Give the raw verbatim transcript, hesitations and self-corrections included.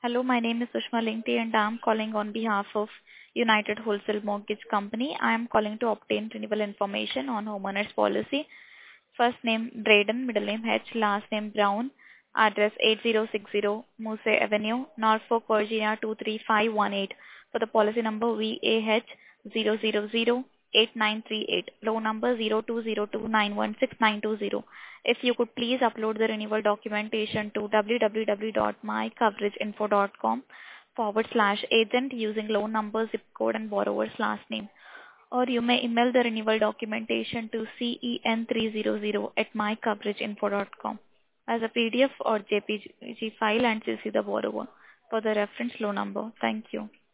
Hello, my name is Sushma Lingti and I am calling on behalf of United Wholesale Mortgage Company. I am calling to obtain renewal information on homeowners policy. First name Braden, middle name H, last name Brown, address eighty sixty Moose Avenue, Norfolk, Virginia two three five one eight. For the policy number V A H zero zero zero eight nine three eight, loan number zero two zero two nine one six nine two zero. If you could please upload the renewal documentation to www.mycoverageinfo.com forward slash agent using loan number, zip code, and borrower's last name. Or you may email the renewal documentation to cen three hundred at mycoverageinfo.com as a P D F or J P G file and C C the borrower for the reference loan number. Thank you.